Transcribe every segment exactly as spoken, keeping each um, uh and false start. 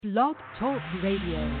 Blog Talk Radio.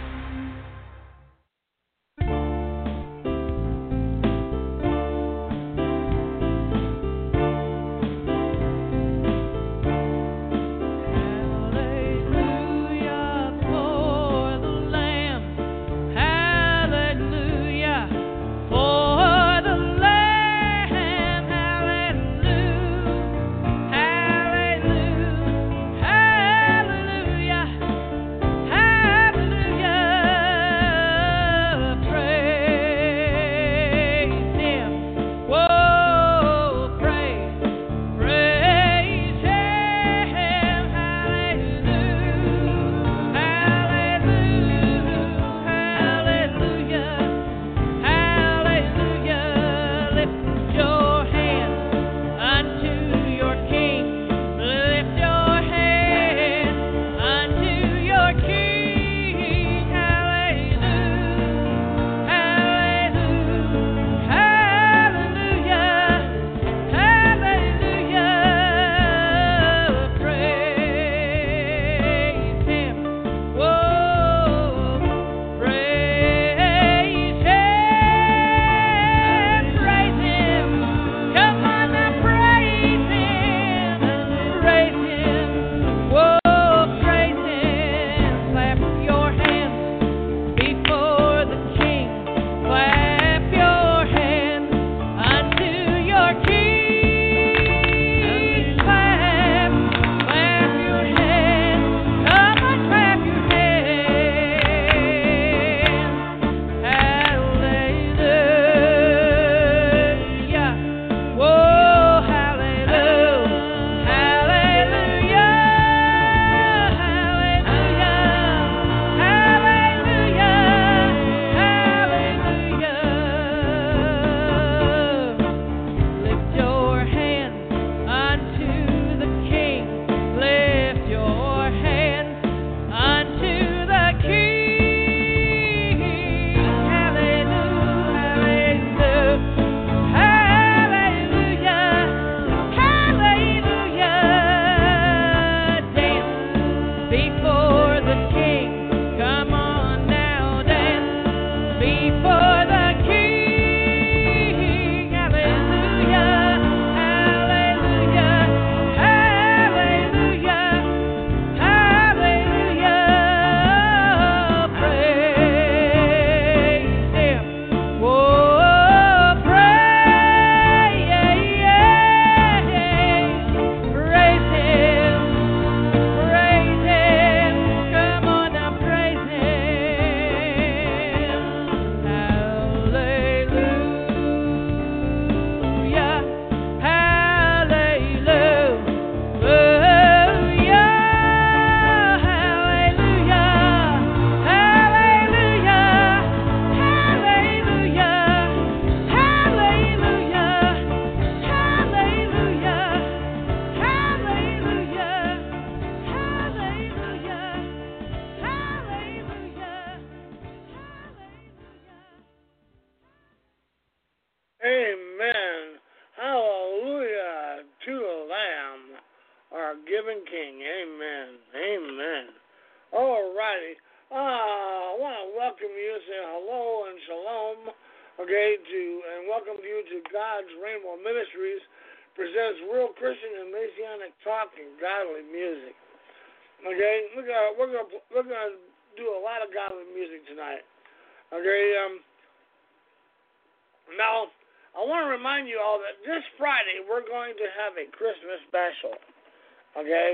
Okay?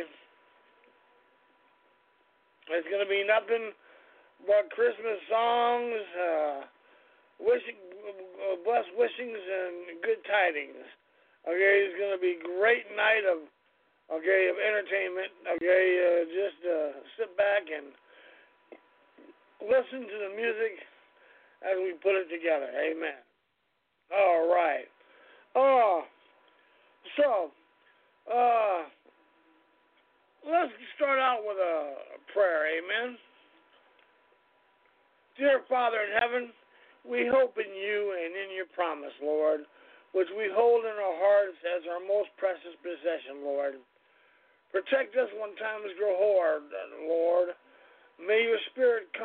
It's going to be nothing but Christmas songs, uh, wishing, uh, blessed wishings, and good tidings. Okay? It's going to be a great night of, okay, of entertainment. Okay? Uh, just uh, sit back and listen to the music as we put it together. Amen. All right. Oh, so, uh, let's start out with a prayer, amen. Dear Father in heaven, we hope in you and in your promise, Lord, which we hold in our hearts as our most precious possession, Lord. Protect us when times grow hard, Lord.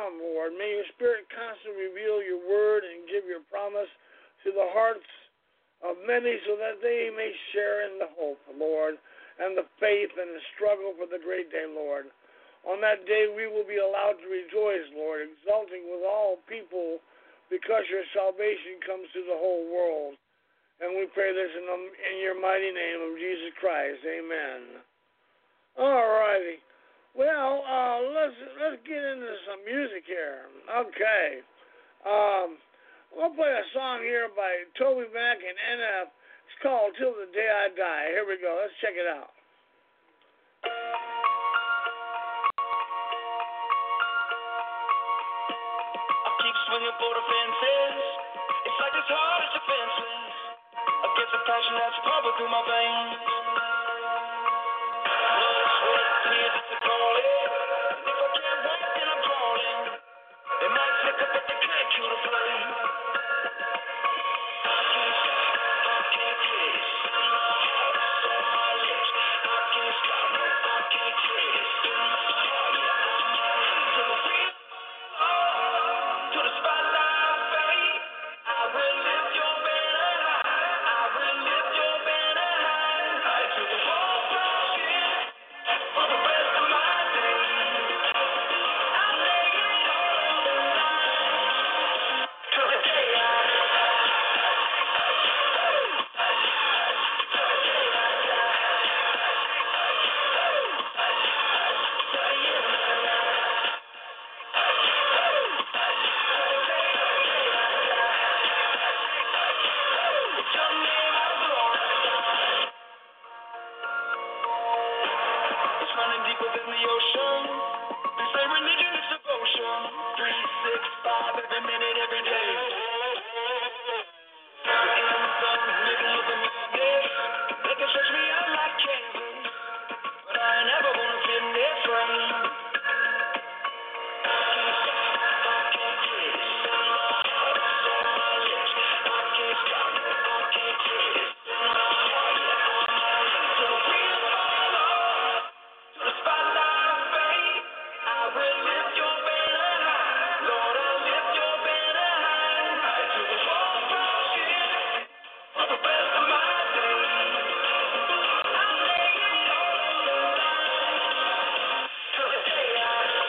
come, Lord. May your Spirit constantly reveal your word and give your promise to the hearts of many so that they may share in the hope, Lord, and the faith and the struggle for the great day, Lord. On that day we will be allowed to rejoice, Lord, exulting with all people because your salvation comes to the whole world. And we pray this in, the, in your mighty name of Jesus Christ. Amen. All righty. Well, uh, let's let's get into some music here. Okay. Um, we'll play a song here by Toby Mac and N F. It's called Till the Day I Die. Here we go. Let's check it out. I keep swinging for the fences. It's like as hard as defenseless. Against the passion that's pumping through my veins. Blood, sweat, tears, it's a calling. If I can't wait, then I'm crawling. It might flicker, but they can't kill the flame. I can't stop, I can't quit. Heart's on my lips. I can't stop, no, I can't quit. Heart, yeah, on my lips. To the real, to the spotlight fade. I will lift your banner high. I will lift your banner high. I took a fall from shit for the rest of my days. I lay it all on the line till the day I your name I glorify. It's running deeper than the ocean. They say religion is devotion. Three, six, five, every minute, every day. In the middle of the madness, they can stretch me out like canvas, but I ain't ever gonna fit in their frame. I can't stop, I can't quit. Heart's on my lips. I can't stop, no, I can't quit. Heart, yeah, on my lips. Till the wheels fall off, till the spotlight fade. I will lift your banner high. Lord, I'll lift your banner high. I took a fall from shit for the rest of my days. I lay it all on the line till the day I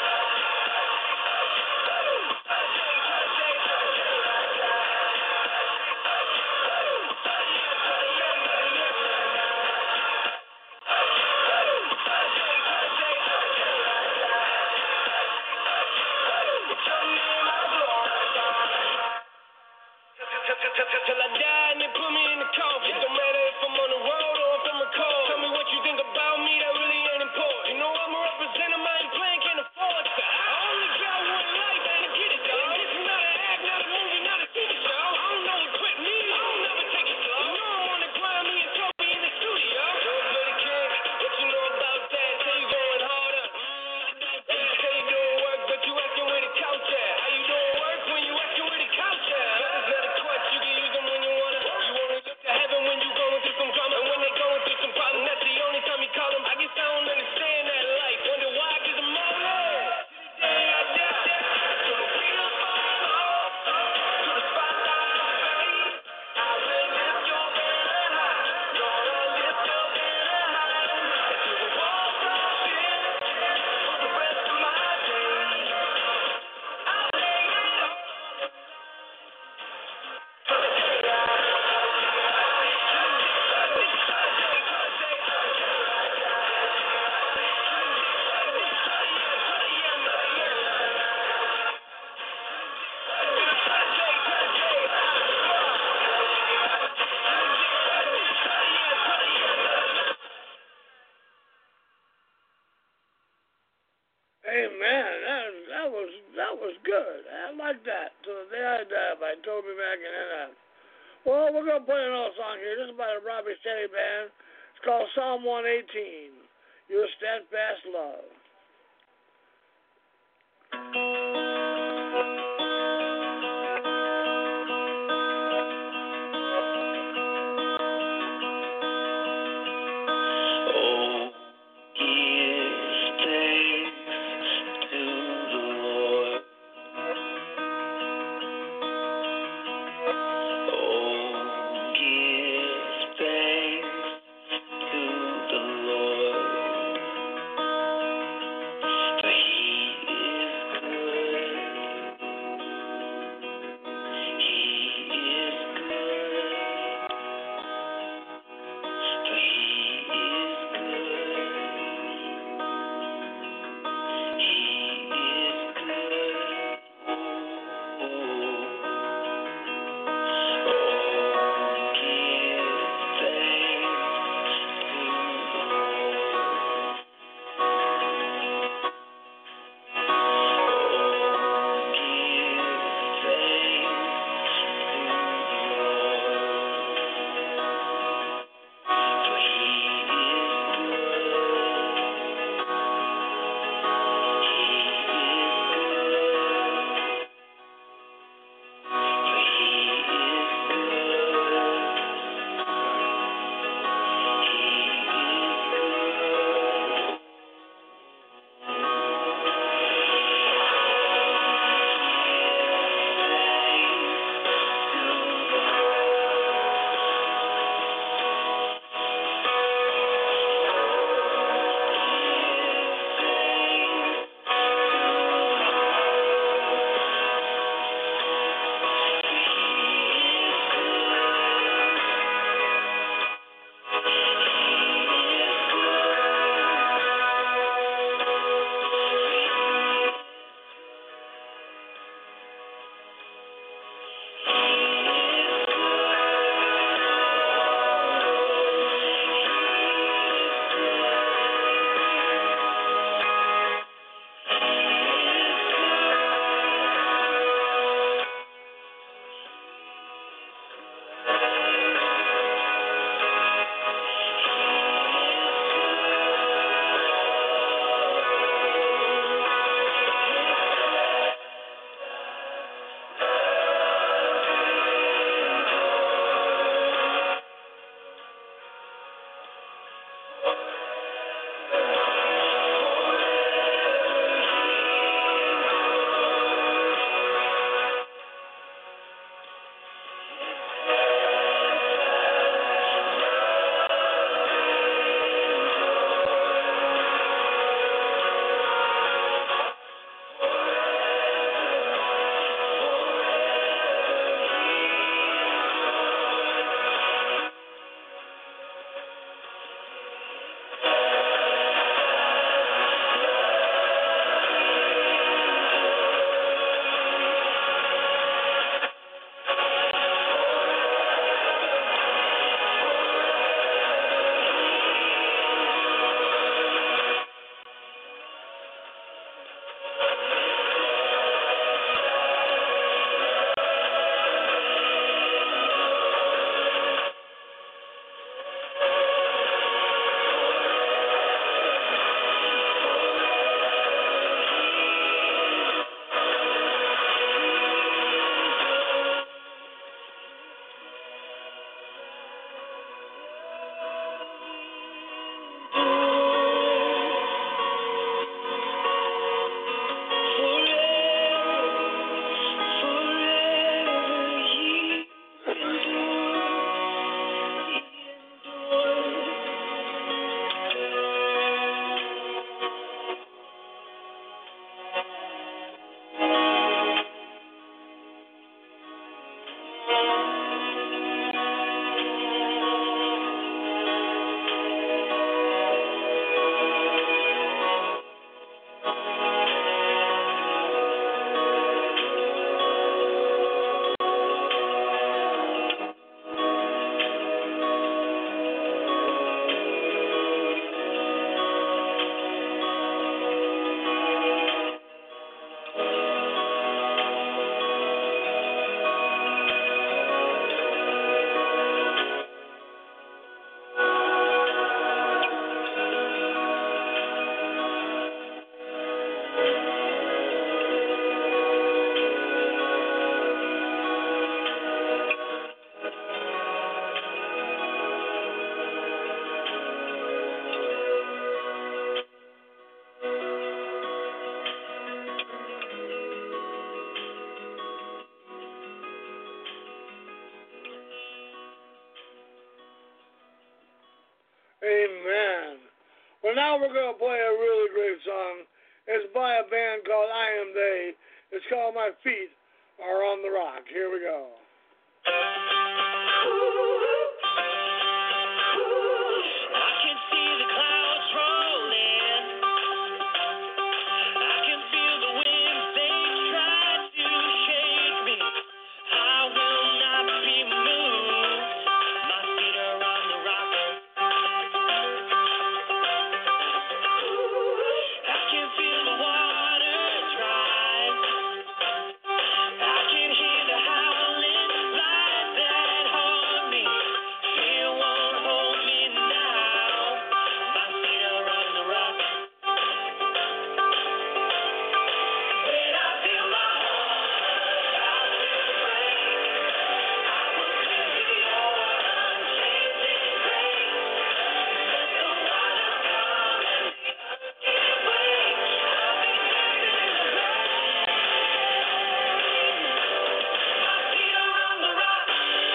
till I die and they put me in the coffin. It don't matter if I'm on the road or if I'm recording. Tell me what you think about me, that really ain't important. You know I'm a representative, I ain't playing, can't afford to. I only got one life, and get it, dog. This is not an act, not a movie, not a T V show. I don't know what quit me, I don't never take it slow. You know I wanna grind me and Toby in the studio. Do it for the king, what you know about that? Say you going harder. Say you doing work, but you acting with a couch at. How you doing work when you acting with a couch at? Brothers not a clutch, you can use them when you wanna. You wanna look to heaven when you going through some drama. And when they going through some problems, that's the only time you call them. I guess I don't understand that life. Wonder why, cause I'm all in. Day I die, till the wheels fall off, till the spotlight fade. I will lift your banner high. Lord, I'll lift your banner high. Till the walls drop in for the rest of my days. I lay it all till the day I Amen. That, that was that was good. I like that. Till the Day I Die by Toby Mac and N F. Well, we're gonna play another song here. This is by the Robbie Steady Band. It's called Psalm one eighteen. Your steadfast love. Oh, give thanks to the Lord. Amen. Well, now we're going to play a really great song. It's by a band called I Am They. It's called My Feet Are on the Rock. Here we go. I can see the clouds rolling. I can feel the winds, they try to shake me. I will not be moved. My feet are on the rock. I can feel the waters rise. I can hear the howling light that haunt me. Fear won't hold me now. My feet are on the rock. When I feel my heart break, I will swim to your unchanging grace. Let the water come and the earth give way. I'll be dancing in the rain. My feet are on the rock.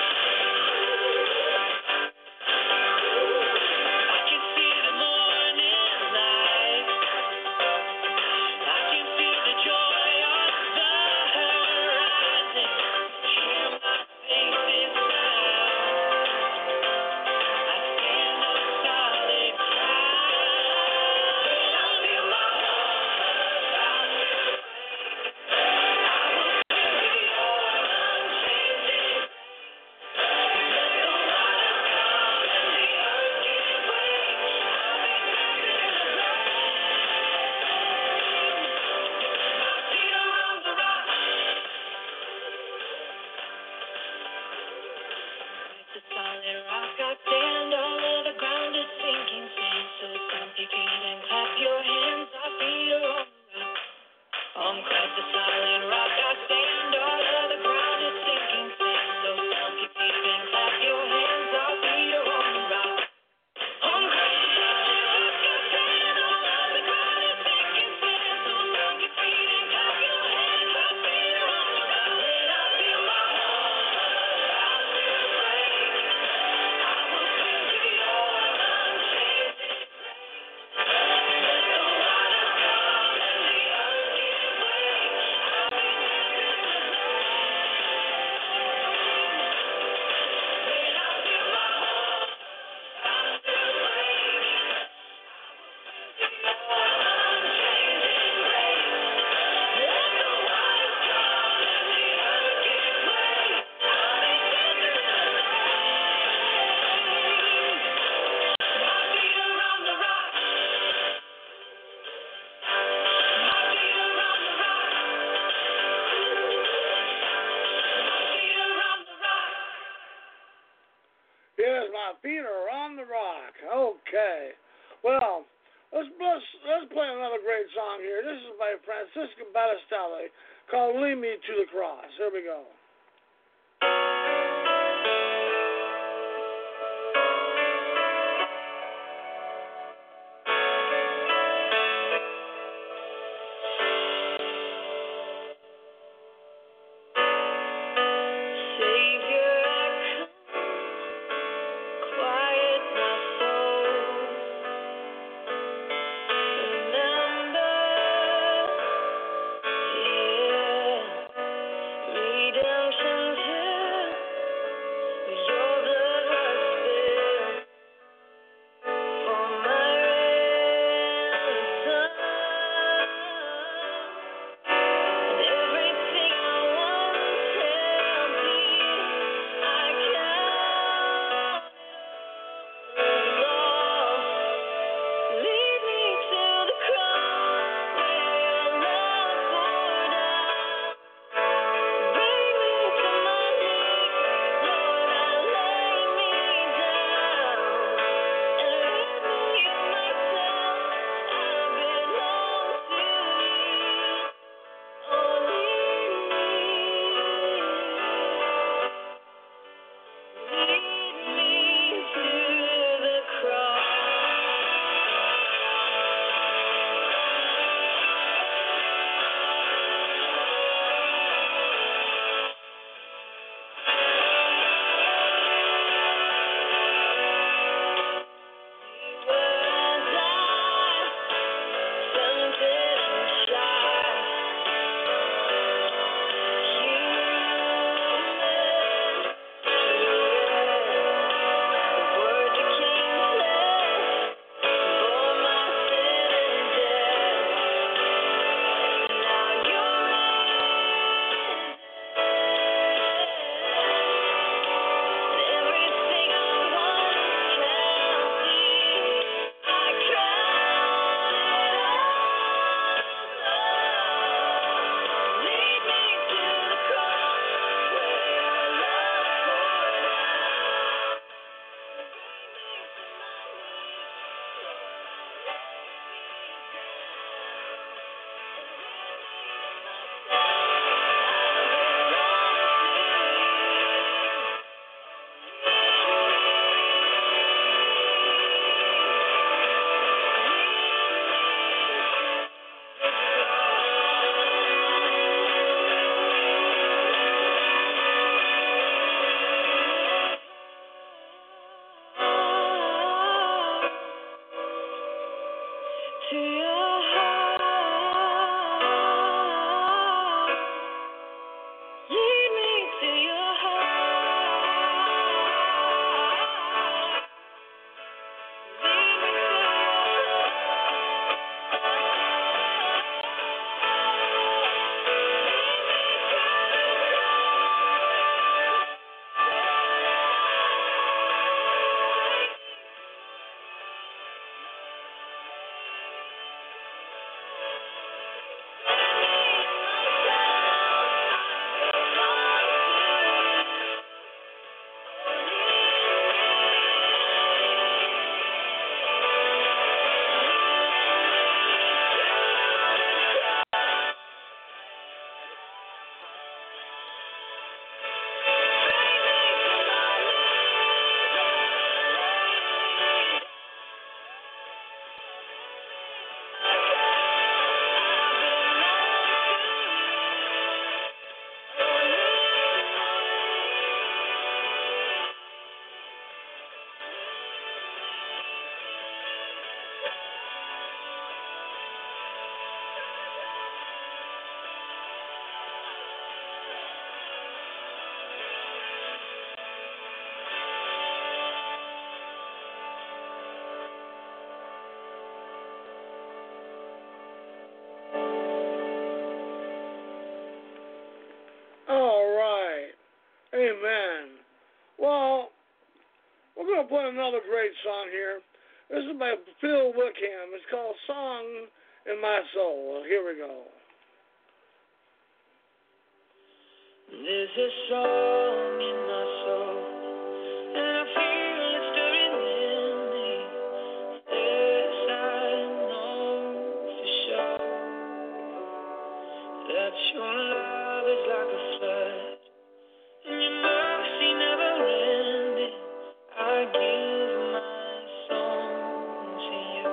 I can see the morning light. I can feel the joy on the horizon. Hear my faith's sound. I stand on solid ground. When I feel my heart about to break, I will swim to your unchanging grace. Let the water come and the earth give way. I'll be dancing in the rain. My feet are on the rock. It's a solid rock. I stand. All of the ground is sinking sand. So stomp your feet and clap your hands. Our feet are on the rock. On Christ the solid rock I stand. All of the ground is sinking sand. So stomp your feet and clap your hands. Our feet are on the rock. On Christ the solid rock I stand. All of the ground is sinking sand. So stomp your feet and clap your hands. Our feet are on the rock. When I feel my heart about to break, I will swim to your unchanging grace. Let the water come and the earth give way. I'll be feet are on the rock. Okay. Well, let's let's, let's play another great song here. This is by Francisco Battistelli called Lead Me to the Cross. Here we go. Amen. Well, we're going to play another great song here. This is by Phil Wickham. It's called Song in My Soul. Here we go. There's a song in my soul, and I feel it stirring. that your love is like a flood and your mercy never ending. I give my song to you.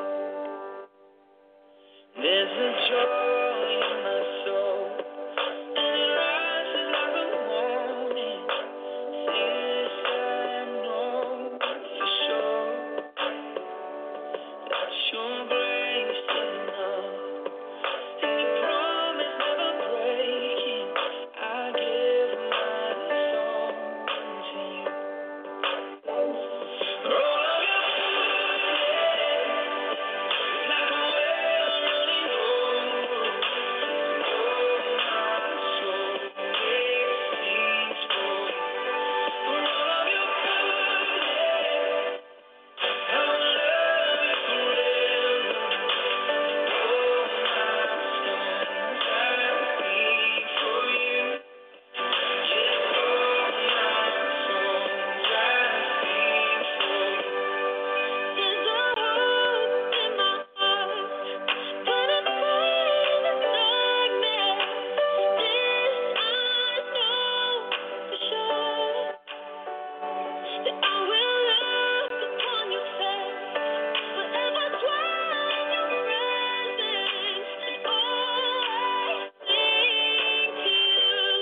There's a joy in my soul, and it rises like a morning. This I know for sure, that your grace is enough, and your promise never breaking. I give my song to you. All of your goodness, like a well running over. Oh, my soul, it sings for you. For all of your goodness, I will love you forever. Oh, my songs I sing for you. Yes, all my songs I sing for you. There's a hope in my heart when it's bright in the darkness. This I know for sure, that I will look upon your face, forever dwell in your presence, and always sing to you.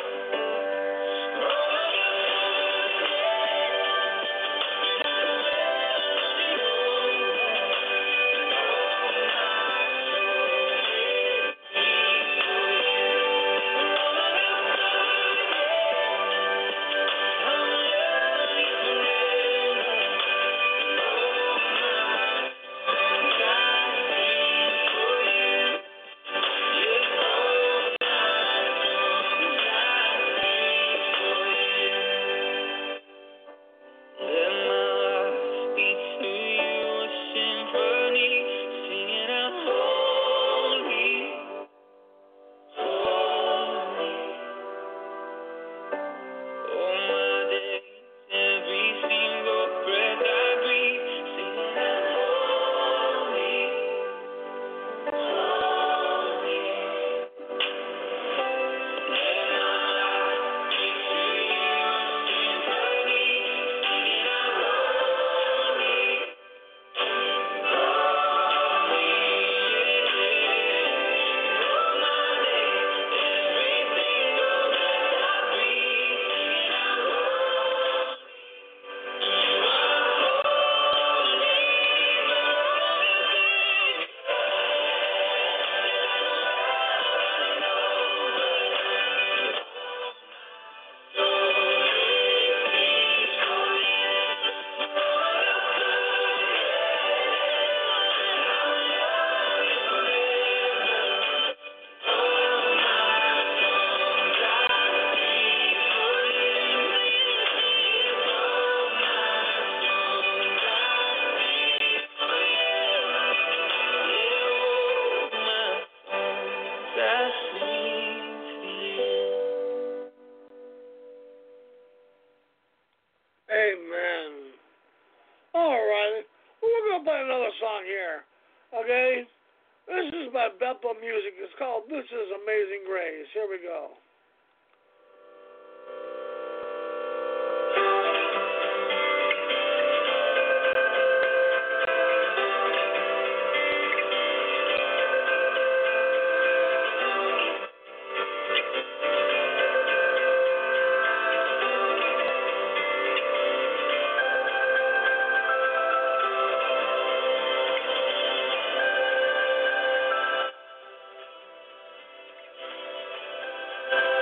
All of your goodness, like a well running over. Oh, my soul, it sings for you. All of your goodness, I will love you forever. Oh, my songs I sing for you. Yes, all my songs I sing for you. Let my life be to you a symphony, singing out holy, holy. All my days, every single breath I breathe, singing out holy, holy. Let my life be to you a symphony, singing out holy, holy. All my days, every single breath I breathe, singing out holy. You are holy, Amen. All right. Well, we're going to play another song here. Okay? This is by Bethel Music. It's called This Is Amazing Grace. Here we go. Thank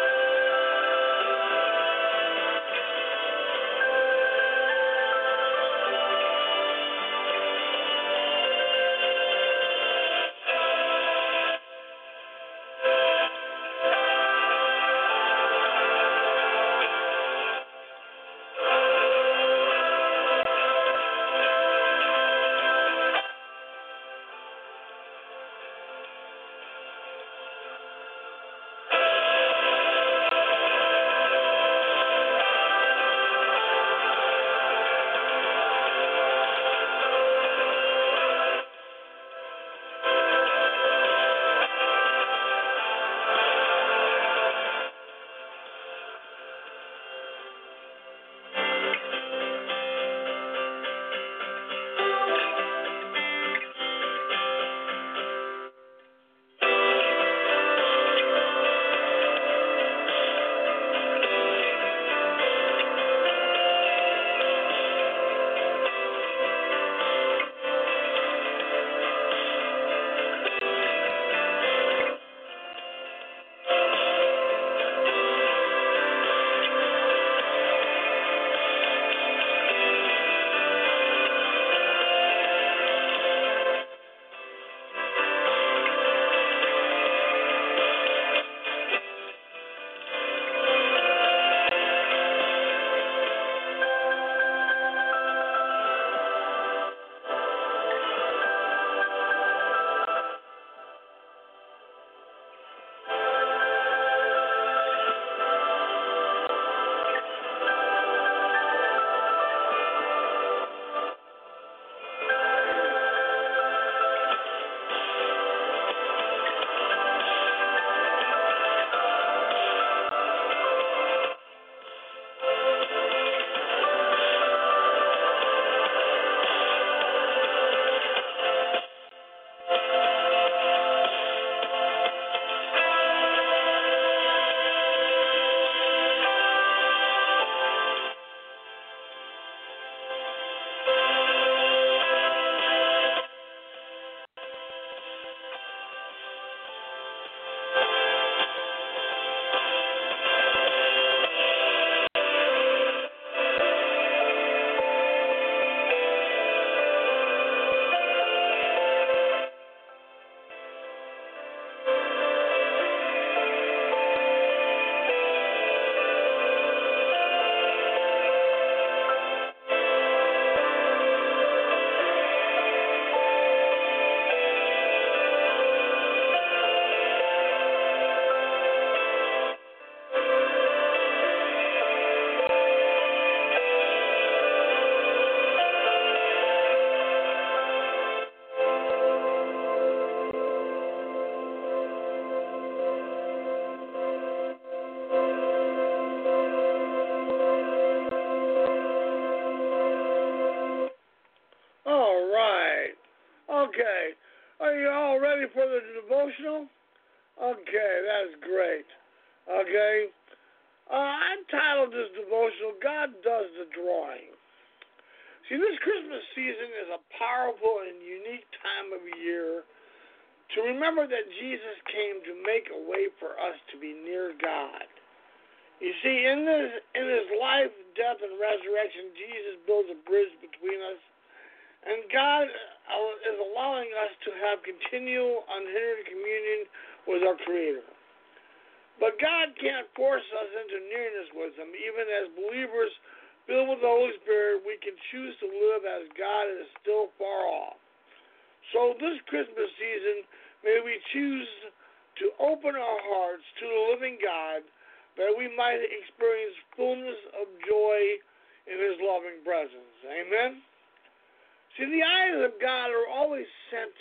Okay. Are you all ready for the devotional? Okay, that's great. Okay. Uh, I entitled this devotional, God Does the Drawing. See, this Christmas season is a powerful and unique time of year to remember that Jesus came to make a way for us to be near God. You see, in this in his life, death, and resurrection, Jesus builds a bridge between us, and God is allowing us to have continual, unhindered communion with our Creator. But God can't force us into nearness with him. Even as believers filled with the Holy Spirit, we can choose to live as God is still far off. So this Christmas season, may we choose to open our hearts to the living God, that we might experience fullness of joy in his loving presence. Amen? See, the eyes of God are always sent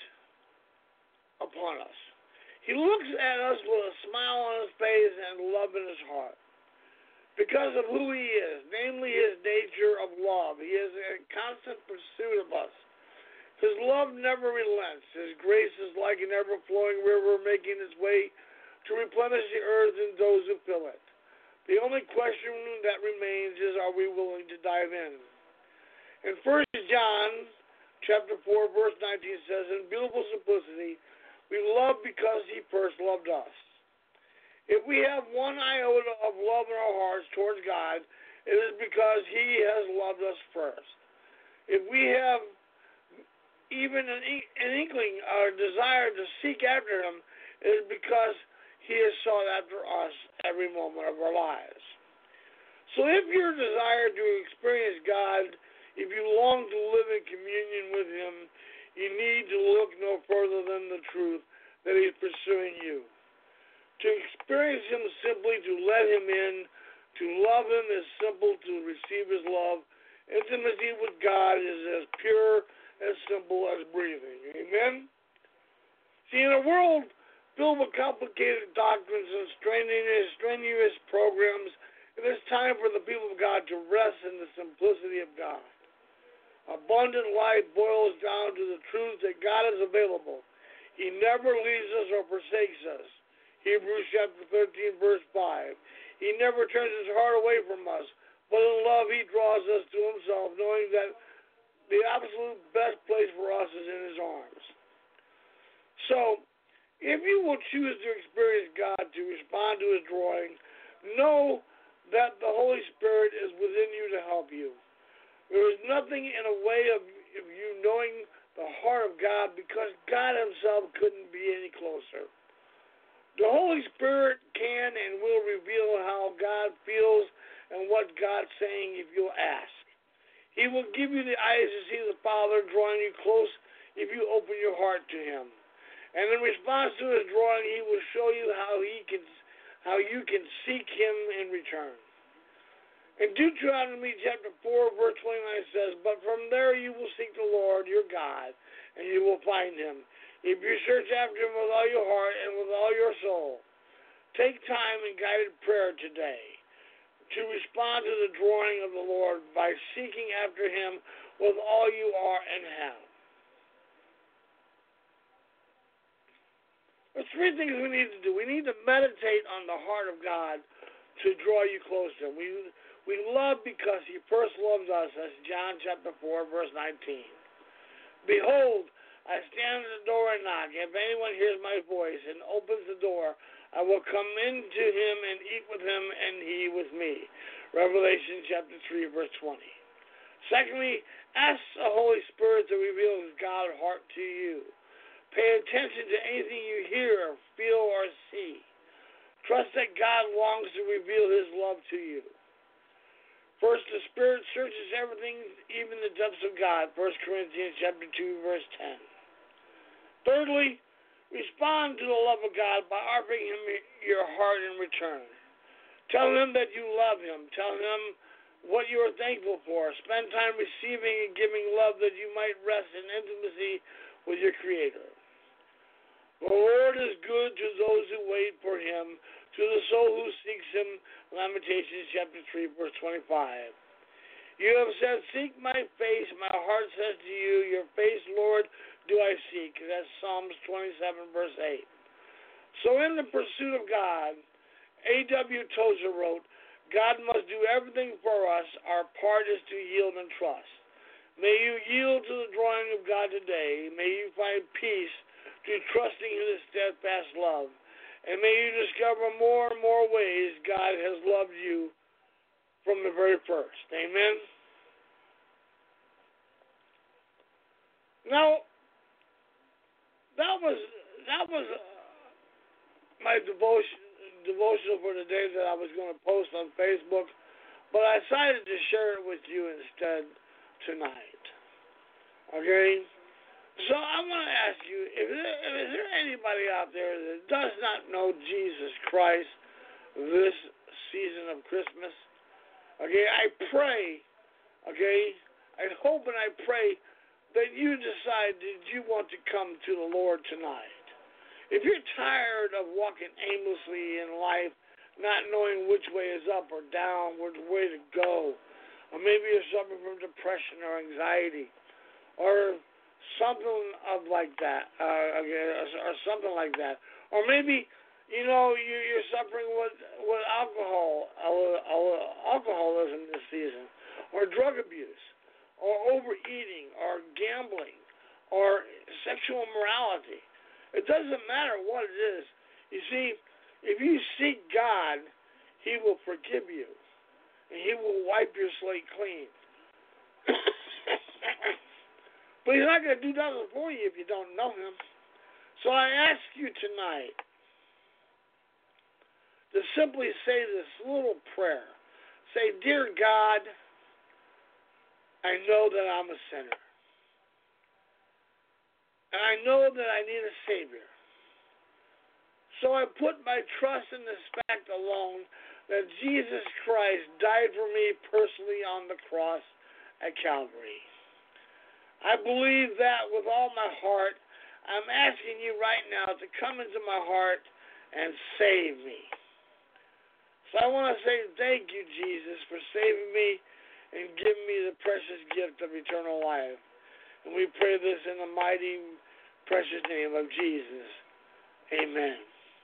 upon us. He looks at us with a smile on his face and love in his heart because of who he is, namely his nature of love. He is in constant pursuit of us. His love never relents. His grace is like an ever-flowing river making its way to replenish the earth and those who fill it. The only question that remains is, are we willing to dive in? In First John chapter four, verse nineteen says, in beautiful simplicity, we love because he first loved us. If we have one iota of love in our hearts towards God, it is because he has loved us first. If we have even an, an inkling or desire to seek after him, it is because he has sought after us every moment of our lives. So if your desire to experience God, if you long to live in communion with him, you need to look no further than the truth that he's pursuing you. To experience him simply to let him in, to love him is simple, to receive his love. Intimacy with God is as pure, as simple as breathing. Amen? See, in a world filled with complicated doctrines and strenuous, strenuous programs, it is time for the people of God to rest in the simplicity of God. Abundant life boils down to the truth that God is available. He never leaves us or forsakes us. Hebrews chapter thirteen, verse five. He never turns his heart away from us, but in love he draws us to himself, knowing that the absolute best place for us is in his arms. So, if you will choose to experience God, to respond to his drawing, know that the Holy Spirit is within you to help you. There is nothing in a way of, of you knowing the heart of God because God himself couldn't be any closer. The Holy Spirit can and will reveal how God feels and what God's saying if you'll ask. He will give you the eyes to see the Father drawing you close if you open your heart to him. And in response to his drawing, he will show you how he can, how you can seek him in return. In Deuteronomy chapter four, verse twenty-nine says, but from there you will seek the Lord your God, and you will find him, if you search after him with all your heart and with all your soul. Take time in guided prayer today to respond to the drawing of the Lord by seeking after him with all you are and have. There's three things we need to do. We need to meditate on the heart of God to draw you closer. We we love because he first loves us, as John chapter four, verse nineteen. Behold, I stand at the door and knock. If anyone hears my voice and opens the door, I will come into him and eat with him and he with me. Revelation chapter three, verse twenty. Secondly, ask the Holy Spirit to reveal his God's heart to you. Pay attention to anything you hear, feel, or see. Trust that God longs to reveal his love to you. First, the Spirit searches everything, even the depths of God. First Corinthians chapter two, verse ten. Thirdly, respond to the love of God by offering him your heart in return. Tell him that you love him. Tell him what you are thankful for. Spend time receiving and giving love that you might rest in intimacy with your Creator. The Lord is good to those who wait for him, to the soul who seeks him. Lamentations chapter three, verse twenty-five. You have said, seek my face. My heart says to you, your face, Lord, do I seek. That's Psalms twenty-seven, verse eight. So in the pursuit of God, A W Tozer wrote, God must do everything for us. Our part is to yield and trust. May you yield to the drawing of God today. May you find peace through trusting in His steadfast love. And may you discover more and more ways God has loved you from the very first. Amen? Now, that was that was uh, my devotion devotional for the day that I was going to post on Facebook, but I decided to share it with you instead tonight. Okay? So I want to ask you, if there, is there anybody out there that does not know Jesus Christ this season of Christmas? Okay, I pray, okay, I hope and I pray that you decide that you want to come to the Lord tonight. If you're tired of walking aimlessly in life, not knowing which way is up or down, which way to go, or maybe you're suffering from depression or anxiety, or something of like that, uh, or something like that, or maybe you know you're suffering with with alcohol, uh, alcoholism this season, or drug abuse, or overeating, or gambling, or sexual immorality. It doesn't matter what it is. You see, if you seek God, He will forgive you, and He will wipe your slate clean. But He's not going to do nothing for you if you don't know Him. So I ask you tonight to simply say this little prayer. Say, Dear God, I know that I'm a sinner. And I know that I need a Savior. So I put my trust in this fact alone that Jesus Christ died for me personally on the cross at Calvary. I believe that with all my heart. I'm asking you right now to come into my heart and save me. So I want to say thank you, Jesus, for saving me and giving me the precious gift of eternal life. And we pray this in the mighty, precious name of Jesus. Amen.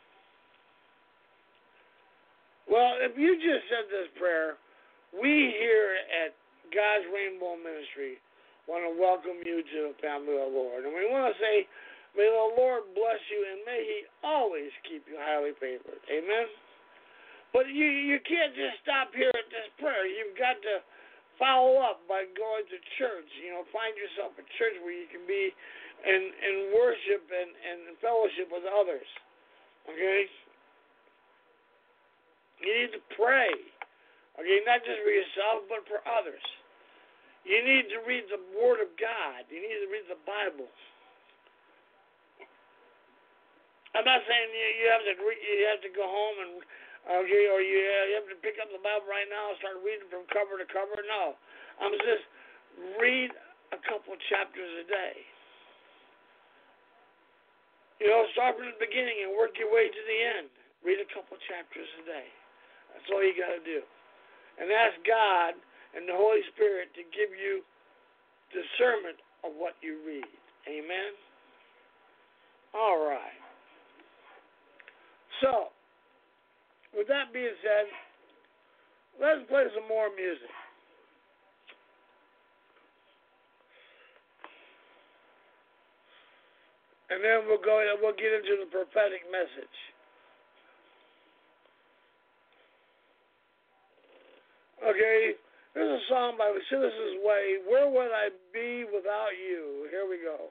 Well, if you just said this prayer, we here at God's Rainbow Ministry want to welcome you to the family of the Lord. And we want to say, may the Lord bless you and may He always keep you highly favored. Amen? But you, you can't just stop here at this prayer. You've got to follow up by going to church. You know, find yourself a church where you can be in, in worship and, and fellowship with others. Okay? You need to pray. Okay, not just for yourself, but for others. You need to read the Word of God. You need to read the Bible. I'm not saying you, you have to re, you have to go home and okay, or you, you have to pick up the Bible right now and start reading from cover to cover. No, I'm just read a couple chapters a day. You know, start from the beginning and work your way to the end. Read a couple chapters a day. That's all you got to do. And ask God and the Holy Spirit to give you discernment of what you read. Amen? All right. So, with that being said, let's play some more music. And then we'll go we'll get into the prophetic message. Okay, there's a song by Citizens Way, Where Would I Be Without You? Here we go.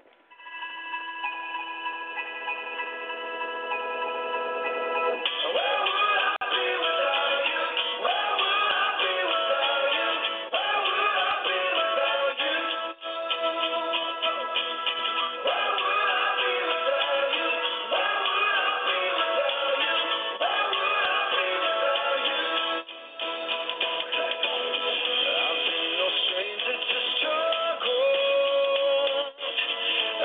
I've been no stranger to struggle.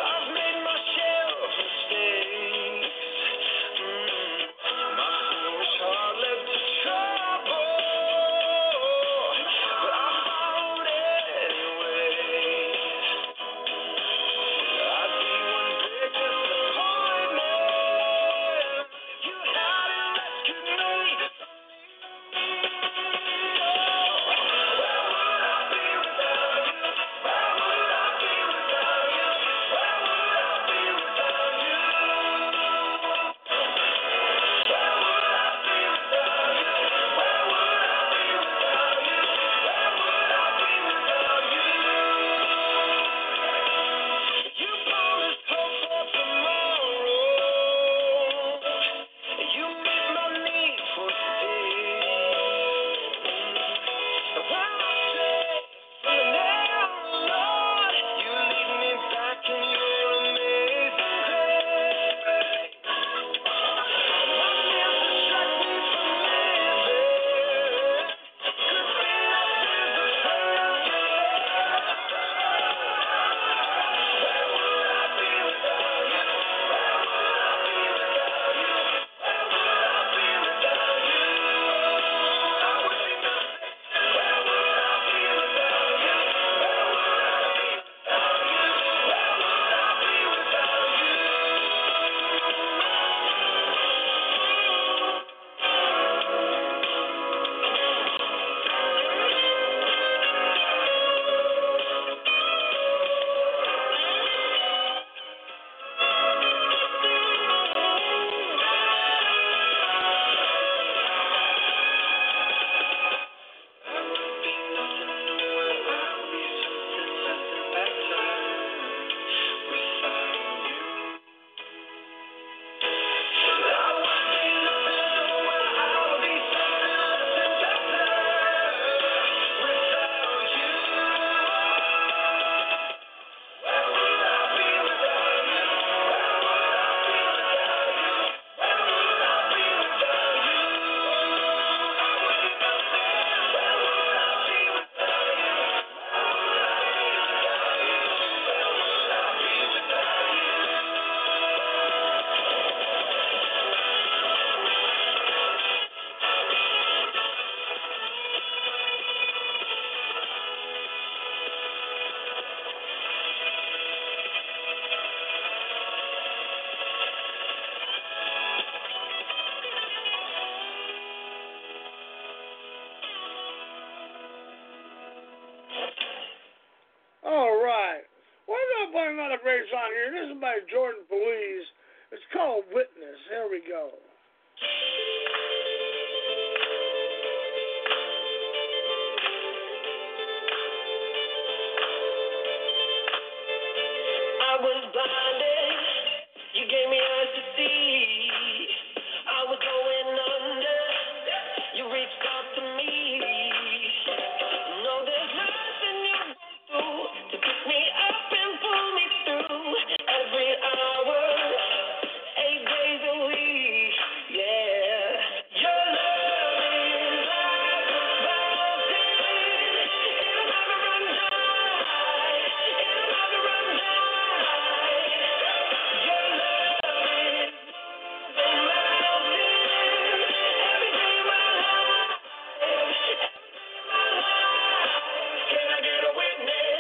song here. This is by Jordan Feliz. It's called Witness. Here we go. I was blinded, you gave me eyes to see. I was going under, you reached out to me. No, there's nothing you won't do to pick me up and pull me through. Every hour, eight days a week, yeah. Your love is like a fountain, it'll never run dry, it'll never run dry. Your love is moving mountains, every day of my life, every day of my life. Can I get a witness?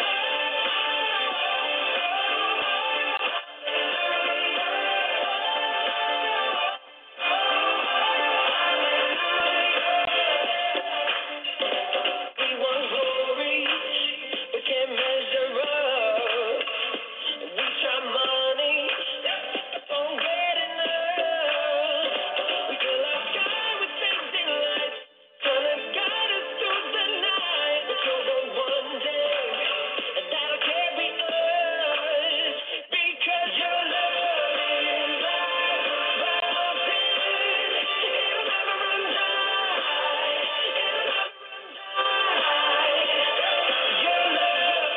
We want glory, we can't measure up. We try money, don't get enough. We fill our sky with fading lights, trying to guide us through the night. But you're the one day that'll carry us, because your love is like a fountain, it'll never run dry, it'll never run dry. Your love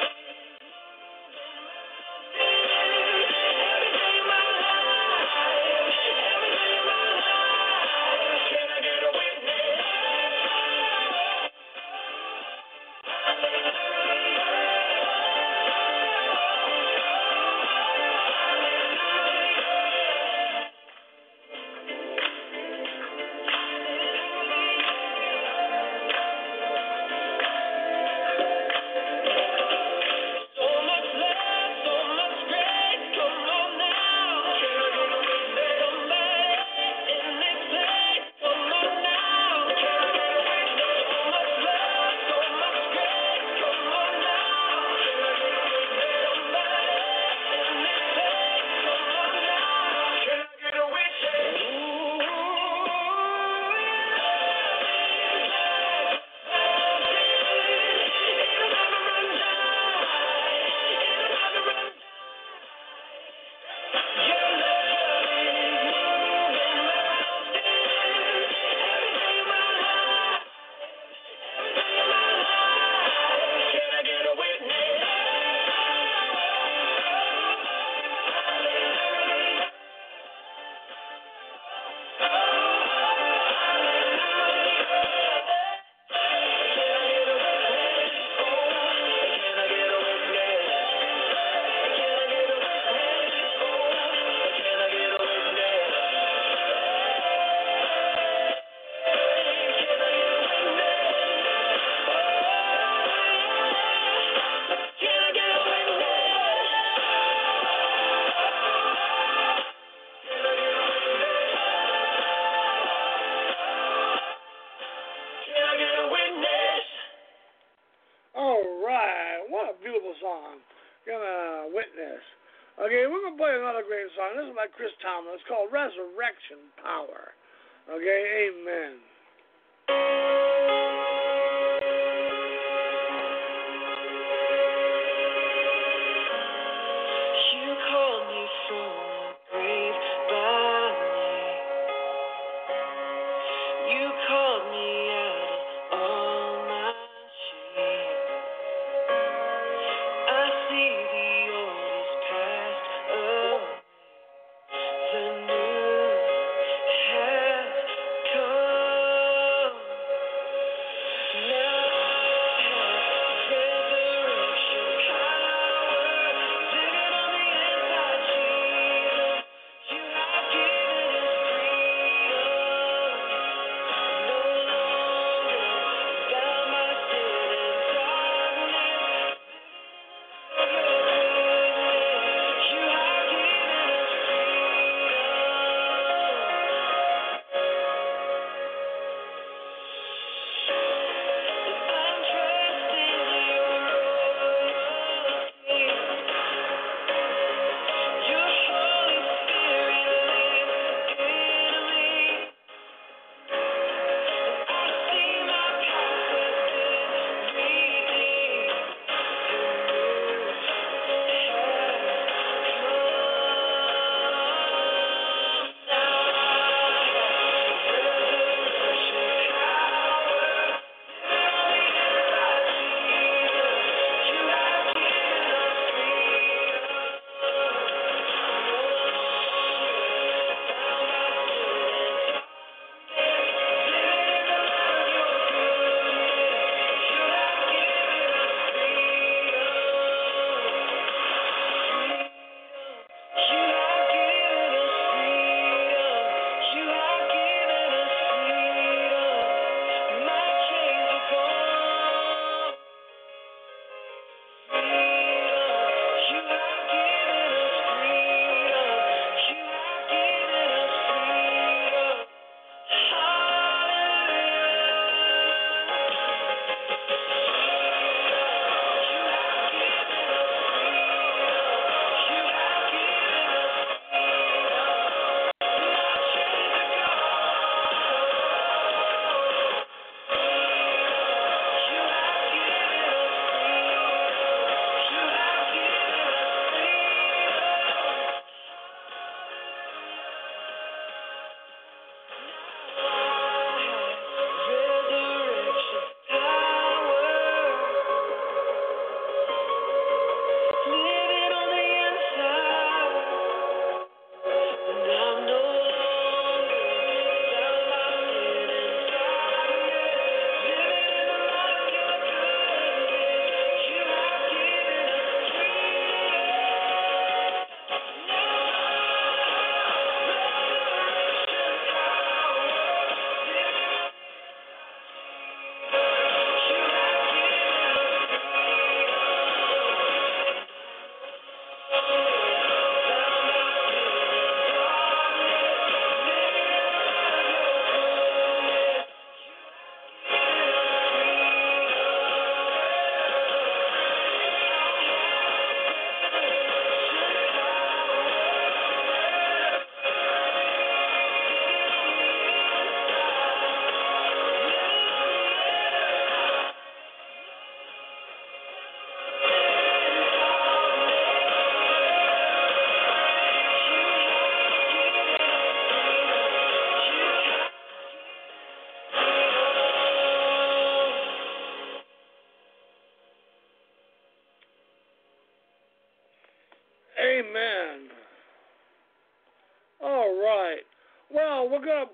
every day of my life, every day of my life. Can I get a witness? So much love, so much grace, come on now. Can I get a witness? Somebody in this place, come on now. Can I get a witness? So much love, so much grace, come on now. Can I get a witness? Somebody in this place, come on now. Can I get a witness? Ooh, your love is like a fountain, it'll never run dry, it'll never run dry. Your love is moving mountains, every day of my life, every day of my life. Can I get a witness? All right, what a beautiful song. Gonna Witness. Okay, we're gonna play another great song. This is by Chris Tomlin. It's called Resurrection Power. Okay, amen. You called me from the grave by name. You called me out of all my shame. I see the old is past away. The new has come.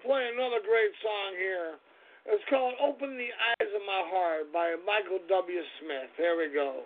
play another great song here. It's called Open the Eyes of My Heart by Michael W. Smith. Here we go.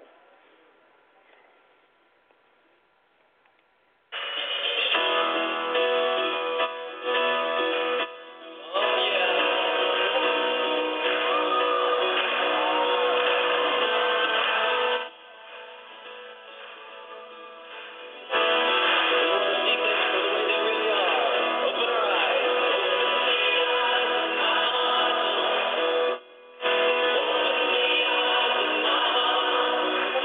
Open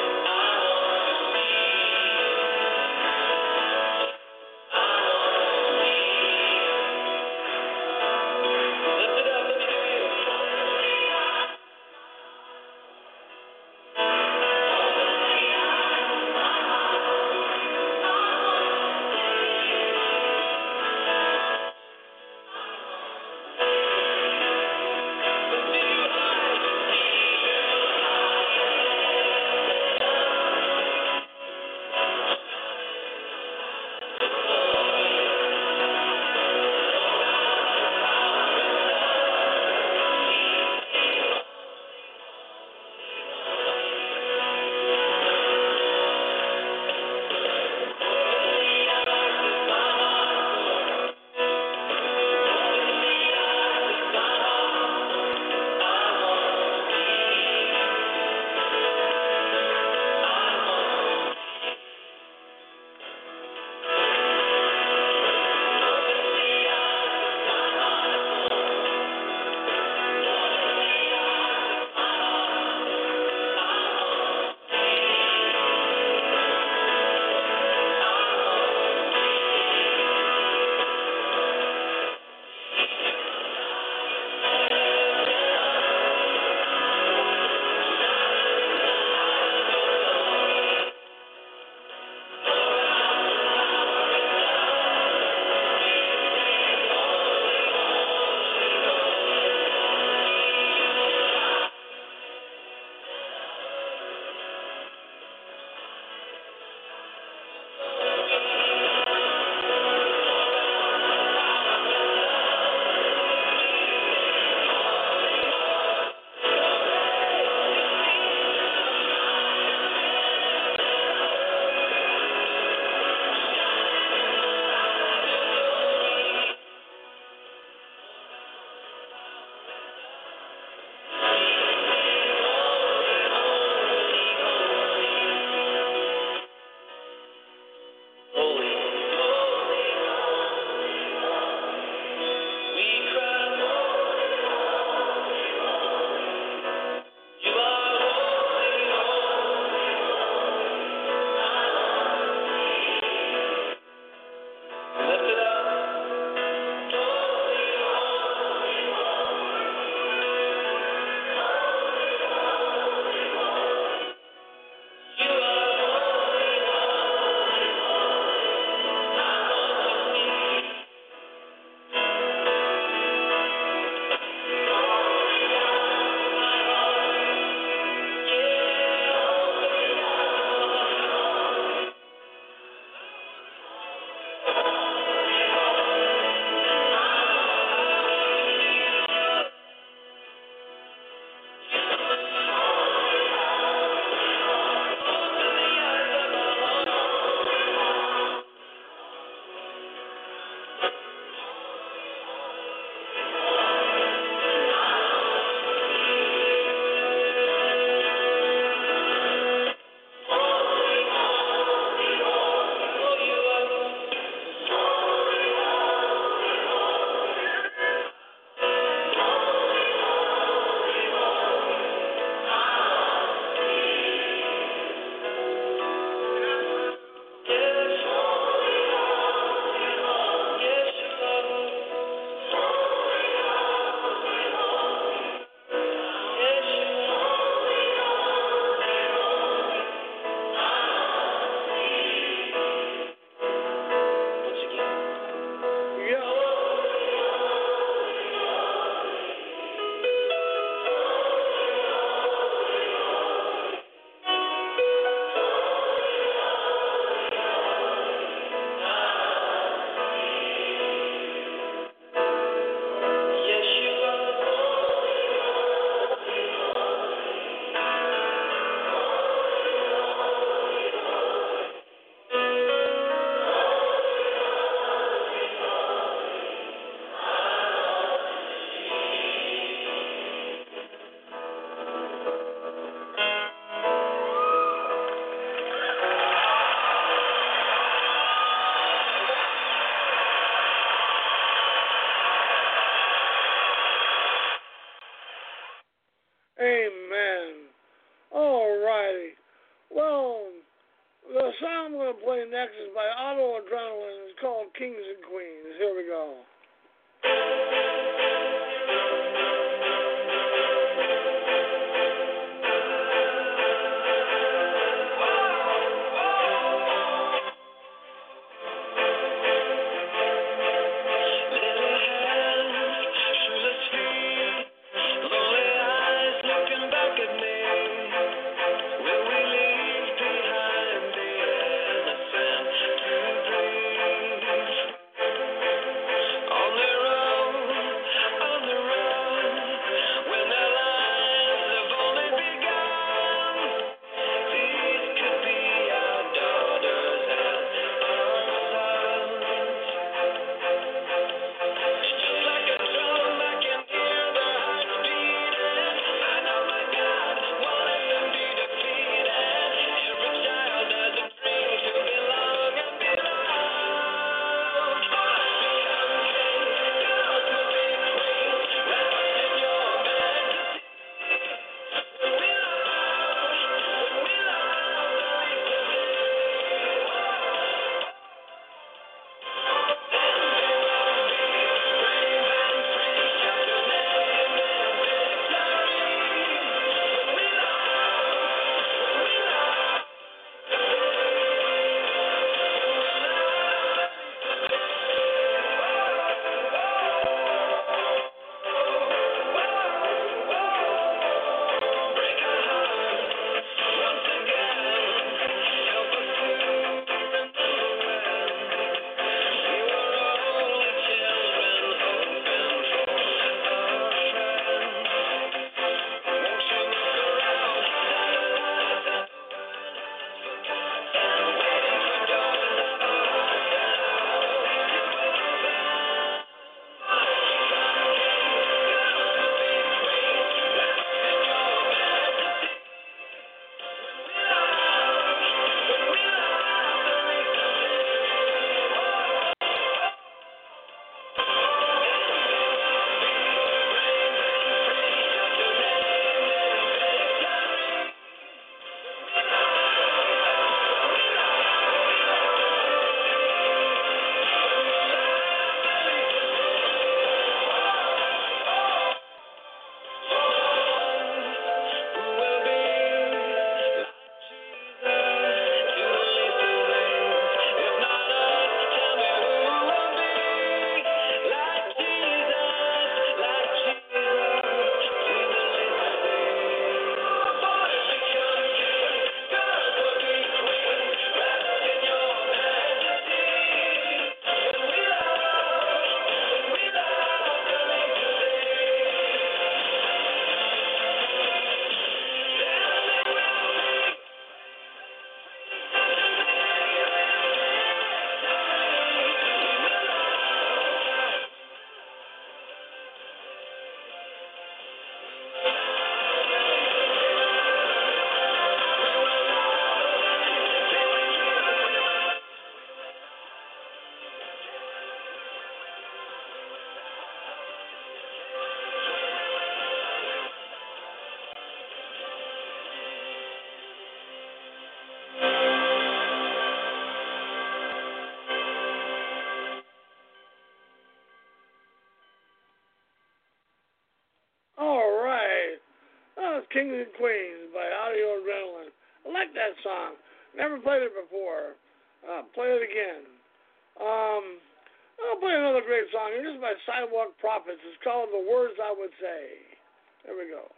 Kings and Queens by Audio Adrenaline. I like that song. Never played it before. Uh, play it again. Um, I'll play another great song. This is by Sidewalk Prophets. It's called The Words I Would Say. There we go.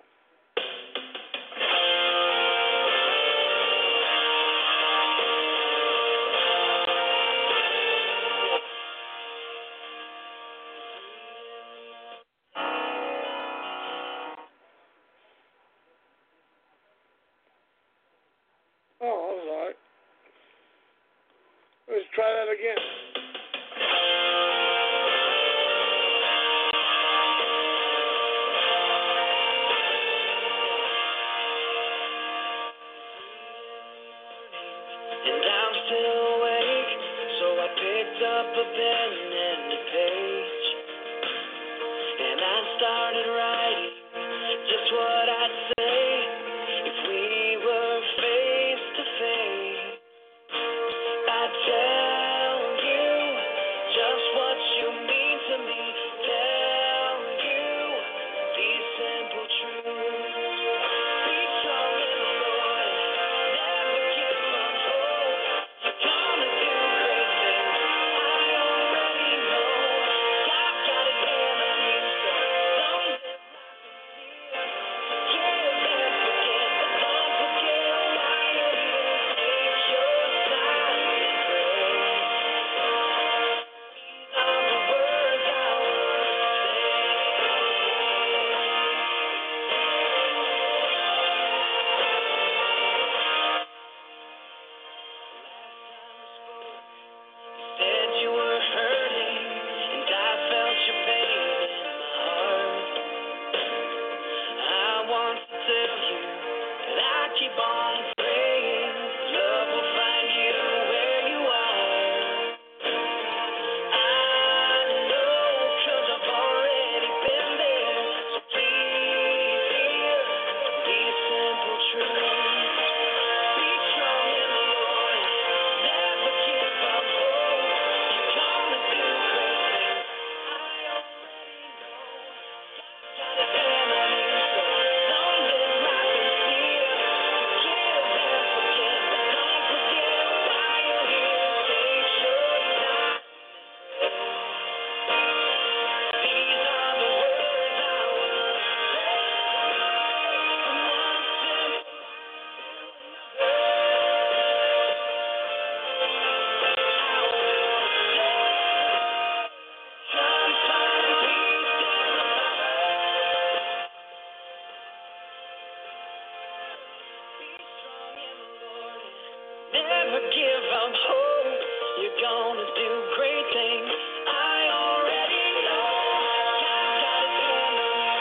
Oh, that was all right. Let's try that again. And I'm still awake, so I picked up a pen and a page, and I started writing just what I'd say if we were face to face. I'd tell you just what you mean to me, tell you these simple truths. Be strong in the Lord, never give up hope. You're gonna do great things, I already know. God got his hand on you, so don't let nothing steal. Forgive and forget, but don't forget why you're here. Take your time and pray. These are the words I would said you were hurting, and I felt your pain in my heart. I want to tell you that I keep on praying. Love will find you where you are. I know, 'cause I've already been there. So please hear these simple truths. Be strong in the Lord, never give up hope. You're gonna do great things, I already know. Got his hand on you, so don't let nothing steal. Forgive and forget, but don't forget why you're here. Take your time. These are the words I would say. From one simple Come find peace in the Be strong in the Lord. Never give up hope. You're gonna do great things, I already know. God got his hand on you,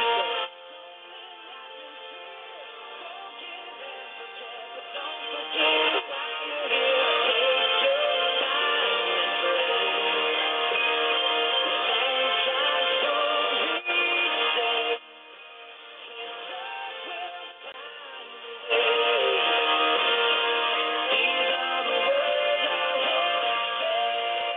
so don't forget why you're here. Take your time and pray. Thanks God for reaching. These are the words I would say.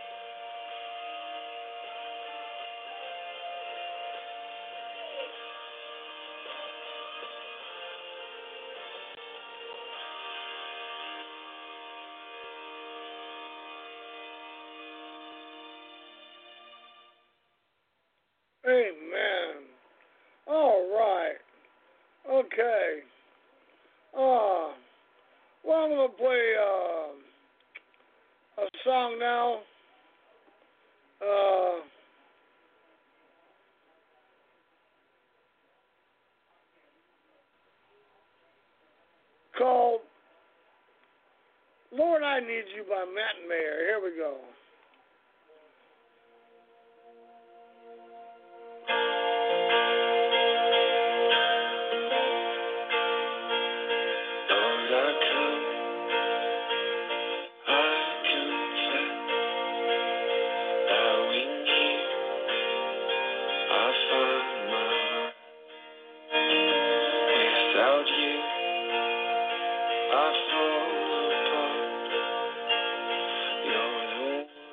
Amen. All right. Okay. Uh, well, I'm going to play uh, a song now. Uh, called Lord, I Need You by Matt Mayer. Here we go. Lord, I come, I confess, bowing here, I find my heart. Without you, I fall apart. You're the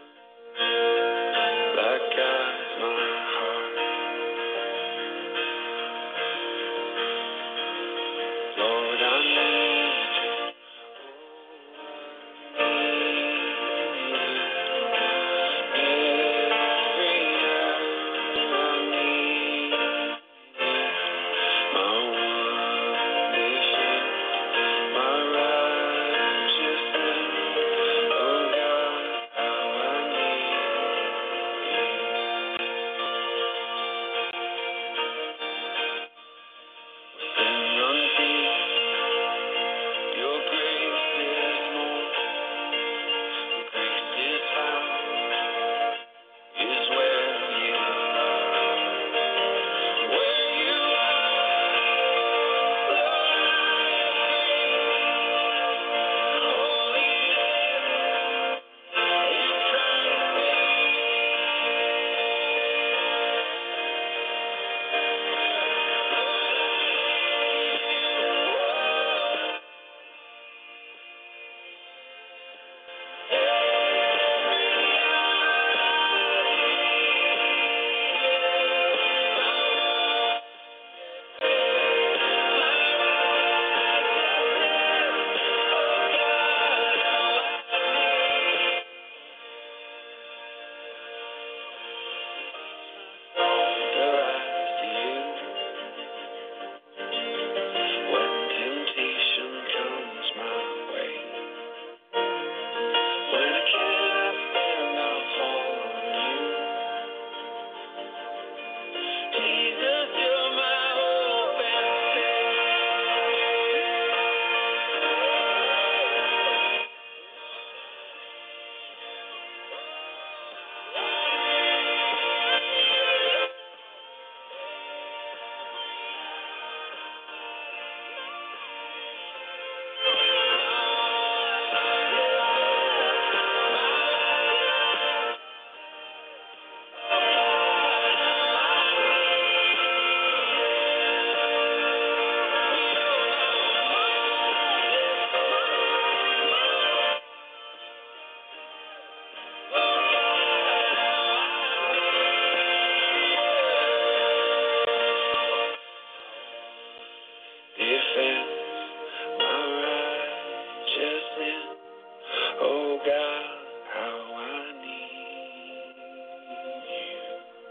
confess my righteousness. Oh God, how I need you.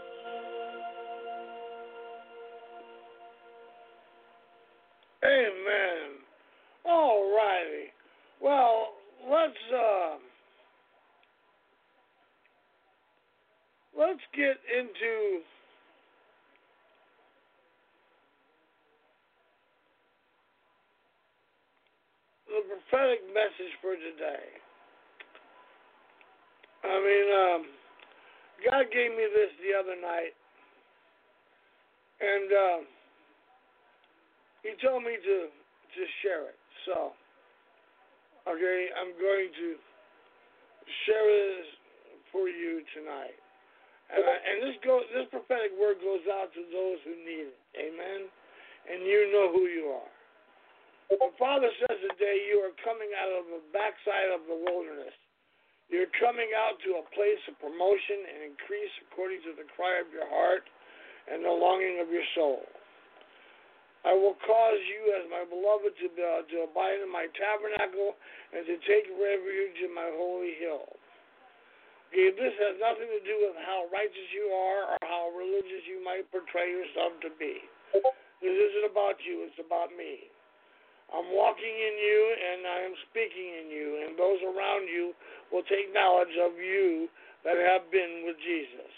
Amen. All righty. Well, let's uh, let's get into the prophetic message for today. I mean, um, God gave me this the other night, and uh, He told me to to share it. So, okay, I'm going to share this for you tonight. And, I, and this go, this prophetic word goes out to those who need it. Amen. And you know who you are. The Father says today you are coming out of the backside of the wilderness. You're coming out to a place of promotion and increase according to the cry of your heart and the longing of your soul. I will cause you as my beloved to, uh, to abide in my tabernacle and to take refuge in my holy hill. Okay, this has nothing to do with how righteous you are or how religious you might portray yourself to be. This isn't about you, it's about me. I'm walking in you and I am speaking in you, and those around you will take knowledge of you that have been with Jesus.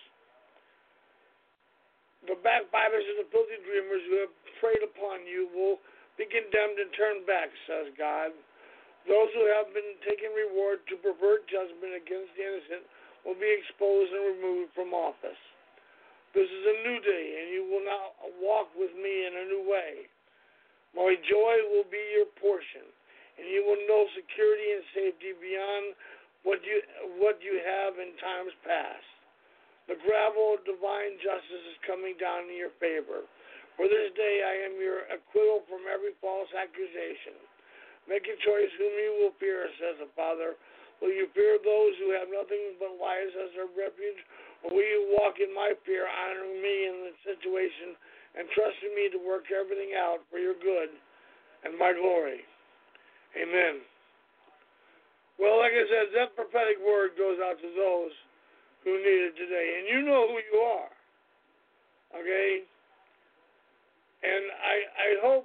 The backbiters and the filthy dreamers who have preyed upon you will be condemned and turned back, says God. Those who have been taking reward to pervert judgment against the innocent will be exposed and removed from office. This is a new day, and you will now walk with me in a new way. My joy will be your portion, and you will know security and safety beyond what you what you have in times past. The gravel of divine justice is coming down in your favor. For this day I am your acquittal from every false accusation. Make a choice whom you will fear, says the Father. Will you fear those who have nothing but lies as their refuge, or will you walk in my fear, honoring me in the situation, and trusting me to work everything out for your good and my glory? Amen. Well, like I said, that prophetic word goes out to those who need it today. And you know who you are. Okay? And I, I hope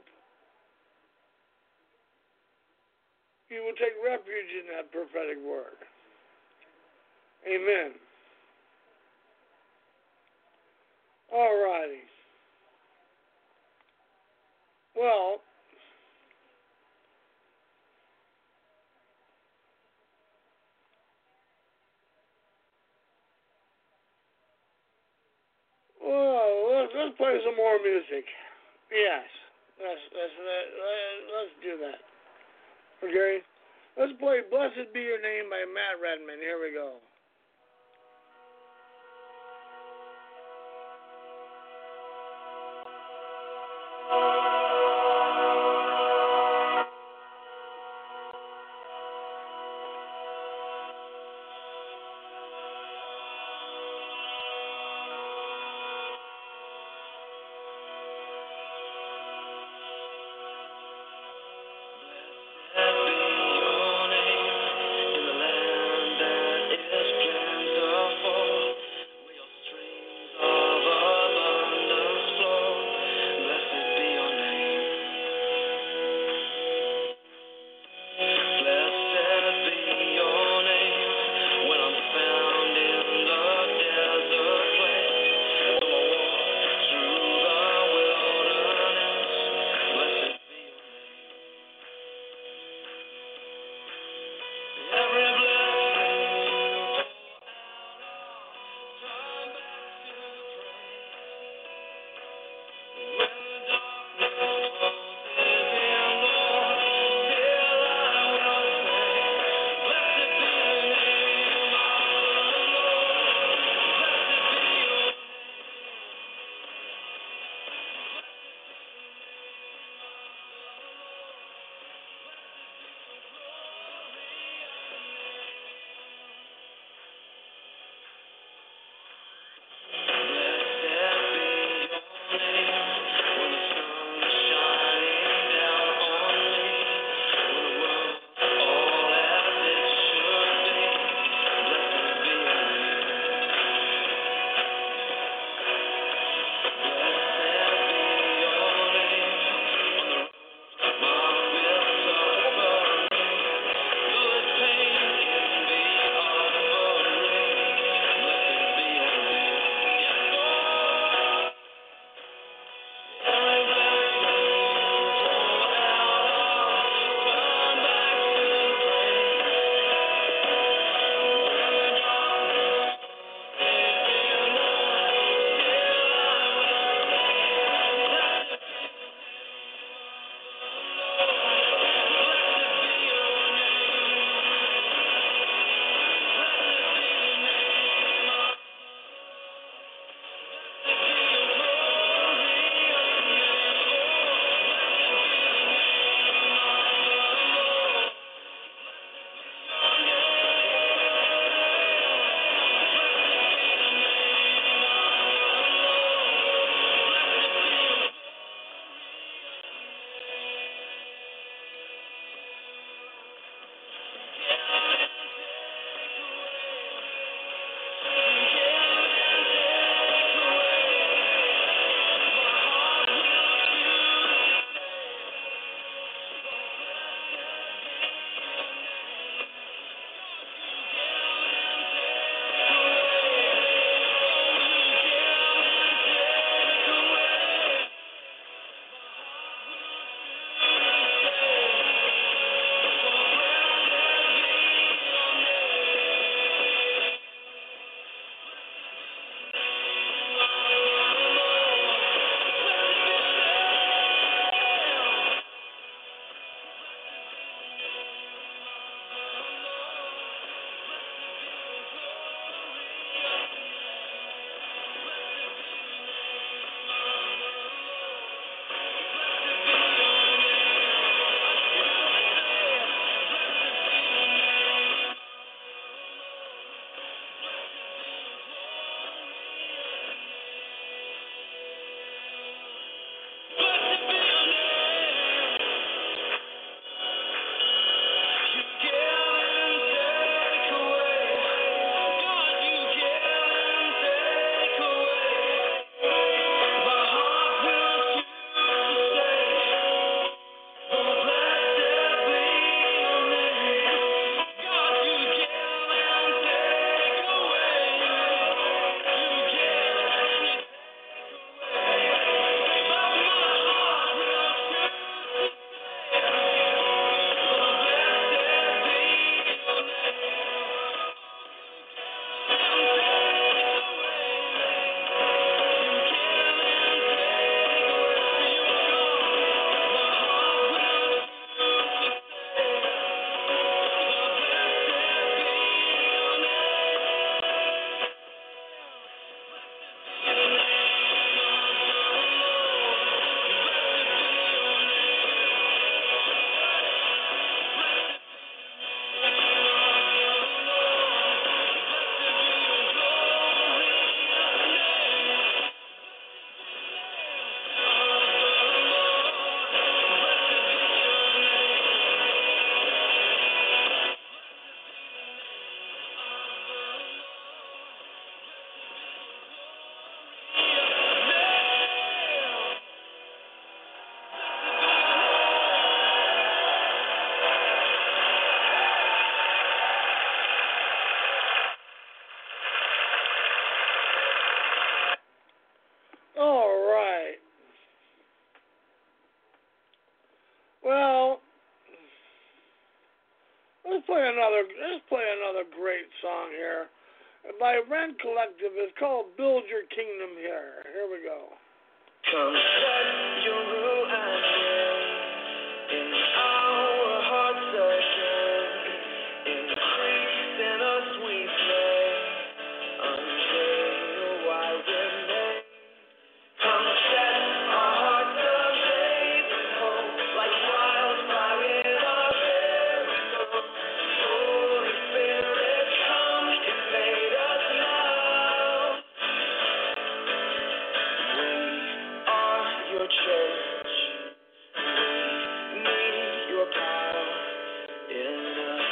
you will take refuge in that prophetic word. Amen. All righty. Well, well let's, let's play some more music. Yes, let's, let's, let's do that. Okay? Let's play Blessed Be Your Name by Matt Redman. Here we go. Blessed be your name in the land that is Well, let's play another. Let's play another great song here by Rent Collective. It's called "Build Your Kingdom." Here, here we go. Come set your rule and reign in our hearts again. Increase in us, we pray, until why remain. Come set our hearts ablaze with hope, like wildfire in our very soul. Holy Spirit, come invade us now. We are your church. We need your power in us.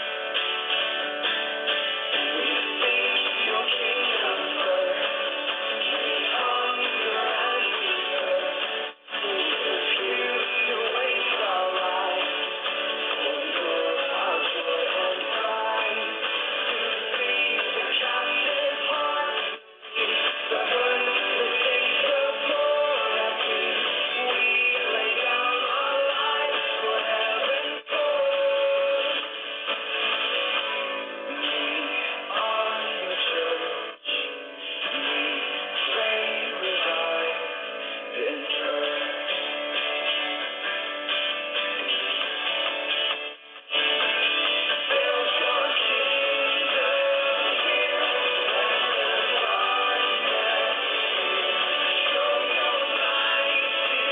We seek your kingdom first. We hunger and we thirst. We refuse to waste our lives for your our joy and pride. To see the captive heart, the hurt, the sick, the poor at peace. We lay down our lives for heaven's cause. We are your church. We pray, revive, and trust. Build your kingdom here. Let the darkness show your mighty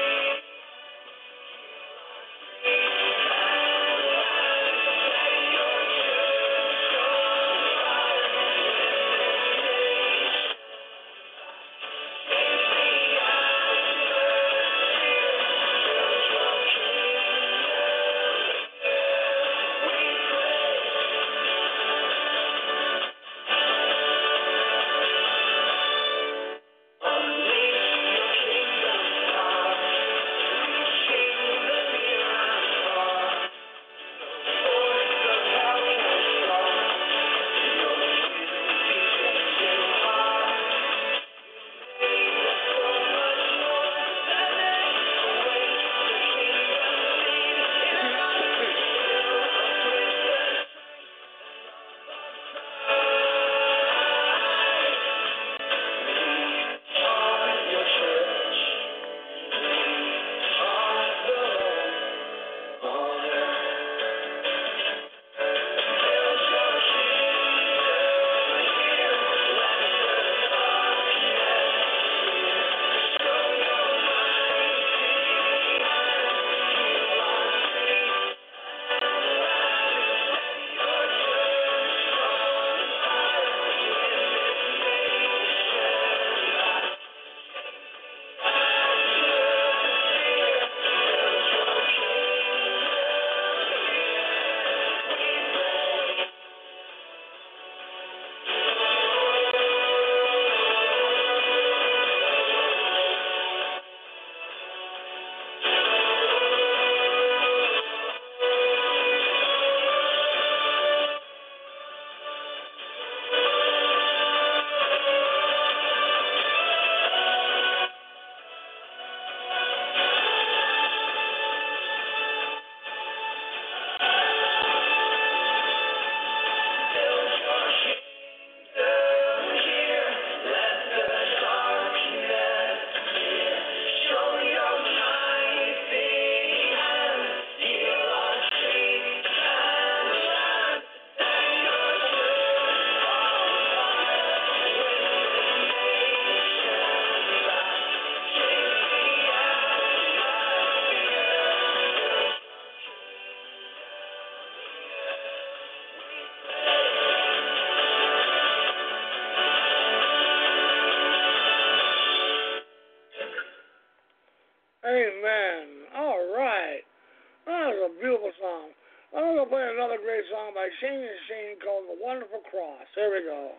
Amen. All right. That was a beautiful song. I'm going to play another great song by Shane and Shane called The Wonderful Cross. Here we go.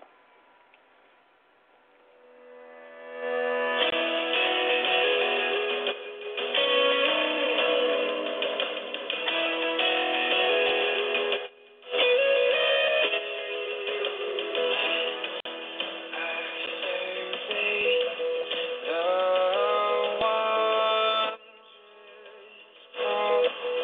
The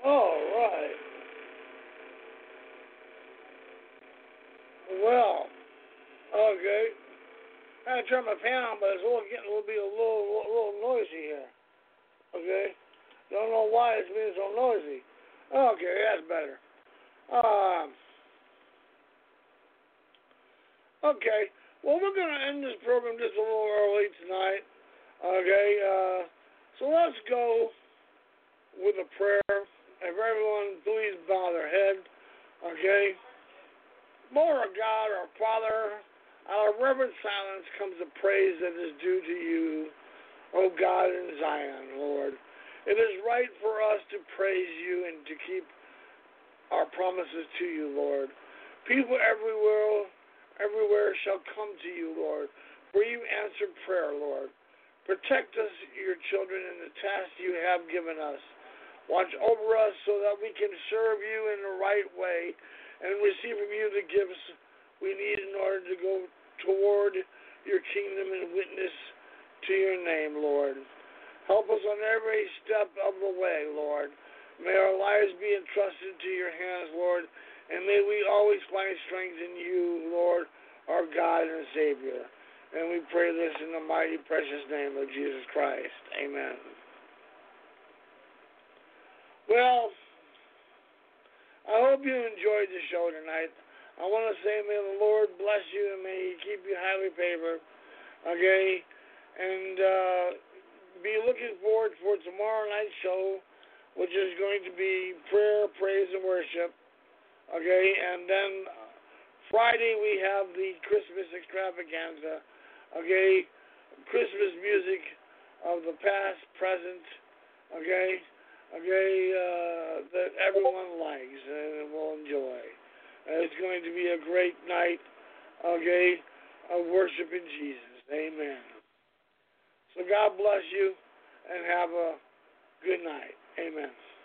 All right. Well, okay. I had to turn my fan on, but it's a little, getting a little bit a little, little, little noisy here. Okay. Don't know why it's being so noisy. Okay, that's better. Um. Okay. Well, we're gonna end this program just a little early tonight. Okay. Uh. So let's go with a prayer. If everyone please bow their head. Okay. Lord our God, our Father, out of reverent silence comes the praise that is due to you, O God in Zion, Lord. It is right for us to praise you and to keep our promises to you, Lord. People everywhere, everywhere shall come to you, Lord, for you answer prayer, Lord. Protect us, your children, in the task you have given us. Watch over us so that we can serve you in the right way and receive from you the gifts we need in order to go toward your kingdom and witness to your name, Lord. Help us on every step of the way, Lord. May our lives be entrusted to your hands, Lord, and may we always find strength in you, Lord, our God and Savior. And we pray this in the mighty, precious name of Jesus Christ. Amen. Well, I hope you enjoyed the show tonight. I want to say may the Lord bless you and may he keep you highly favored. Okay? And uh, be looking forward for tomorrow night's show, which is going to be prayer, praise, and worship. Okay? And then Friday we have the Christmas extravaganza. Okay? Christmas music of the past, present. Okay? Okay, uh, that everyone likes and will enjoy. Uh, it's going to be a great night, okay, of worshiping Jesus. Amen. So God bless you and have a good night. Amen.